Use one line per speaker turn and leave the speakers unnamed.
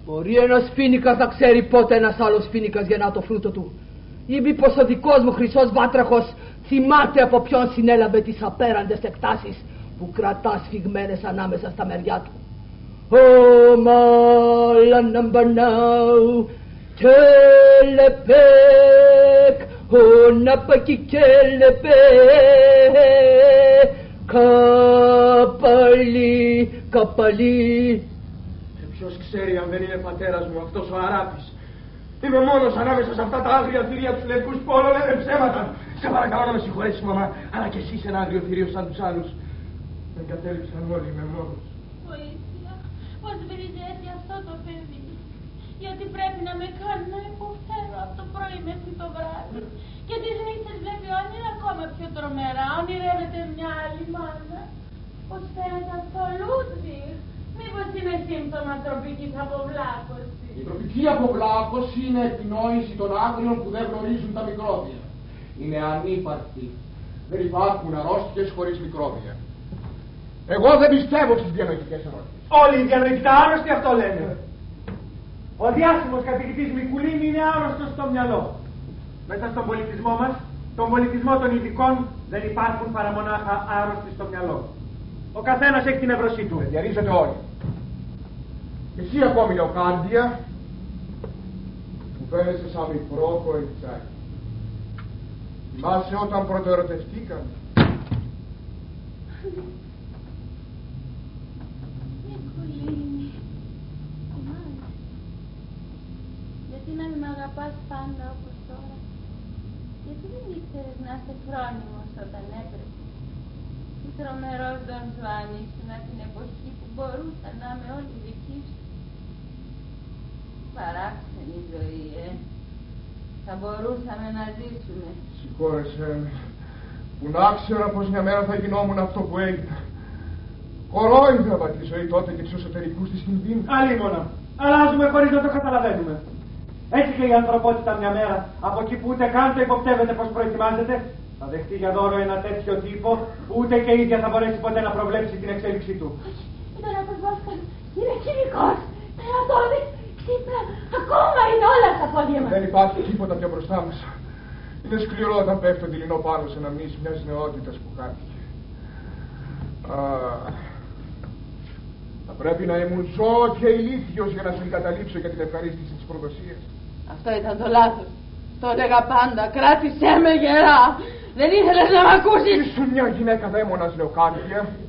Μπορεί ένας φοίνικας να ξέρει πότε ένας άλλος φοίνικας γεννά το φρούτο του. Ή μήπως ο δικός μου χρυσός βάτραχος θυμάται από ποιον συνέλαβε τις απέραντες εκτάσεις που κρατά σφιγμένες ανάμεσα στα μεριά του. Oh, Malanambanau, Telepek, oh, Napakikelepek, Καπαλί.
Ποιος ξέρει αν δεν είναι πατέρας μου αυτός ο Αράπης. Είμαι μόνος ανάμεσα σε αυτά τα άγρια θηρία τους λευκούς που όλο λένε ψέματα. Σε παρακαλώ να με συγχωρέσεις, μαμά, αλλά κι εσύ είσαι ένα άγριο θηρίο σαν τους άλλους. Με εγκατέλειψαν όλοι, είμαι μόνος.
Βοήθεια, πώς βρίζεται αυτό το παιδί. Γιατί πρέπει να με κάνει να υποφέρω από το πρωί μέχρι το βράδυ. Και τις νύχτες βλέπει όνειρα ακόμα πιο τρομερά. Ονειρεύεται μια άλλη μάνα. Πώς φαίνεται αυτό, Λούντβιγκ. Μήπως είναι σύμπτωμα τροπικής αποβλάκωσης.
Η τροπική αποβλάκωση είναι επινόηση των άγριων που δεν γνωρίζουν τα μικρόβια. Είναι ανύπαρκτη. Δεν υπάρχουν αρρώστιες χωρίς μικρόβια. Εγώ δεν πιστεύω στις διανοητικές αρρώστιες.
Όλοι οι διανοητικά άρρωστοι αυτό λένε. Ο διάσημος καθηγητής Μικουλίνη είναι άρρωστος στο μυαλό. Μέσα στον πολιτισμό μας, τον πολιτισμό των ειδικών, δεν υπάρχουν παρά μονάχα άρρωστοι στο μυαλό. Ο καθένας έχει την ευρωσή του.
Διαρρίζονται όλοι. Εσύ ακόμη, Λεοκάρδια, που φαίνεσαι σαν μικρό κοριτσάκι. Θυμάσαι όταν πρωτοερωτευτήκαμε.
Μικουλίνη, μάλιστα. Γιατί να μην μ' αγαπάς πάντα όπως τώρα. Γιατί δεν ήξερες να είσαι φρόνιμος όταν έπρεπε. Τι τρομερός Ντον Ζουάν ήσουν την εποχή που μπορούσα να είμαι όλη δική σου. Παράξενη ζωή, Θα μπορούσαμε να ζήσουμε.
Συγχώρεσέ με, που να ξέρα πως μια μέρα θα γινόμουν αυτό που έγινα. Κορόιδευα τη ζωή τότε και τους εσωτερικούς της κινδύνου.
Αλίμονα, αλλάζουμε χωρίς να το καταλαβαίνουμε. Έτσι και η ανθρωπότητα μια μέρα, από εκεί που ούτε καν το υποπτεύεται πως προετοιμάζεται, θα δεχτεί για δώρο ένα τέτοιο τύπο, ούτε και η ίδια θα μπορέσει ποτέ να προβλέψει την εξέλιξή του.
Ήταν όπως βάσκαλος, είναι κοινικός, τερατώδης, ξύπνα, ακόμα είναι όλα στα πόδια μας.
Δεν υπάρχει τίποτα πιο μπροστά μας. Είναι σκληρό όταν πέφτει το δειλινό πάνω σε ένα μνήσι μιας νεότητας που χάθηκε. Θα πρέπει να ήμουν ζώο και ηλίθιος για να σε εγκαταλείψω για την ευχαρίστηση της προδοσίας.
Αυτό ήταν το λάθος. Το έλεγα πάντα. Κράτησέ με γερά. Δεν ήθελες να μ' ακούσεις.
Ήσουν μια γυναίκα δαίμονας, Λεοκάρδια.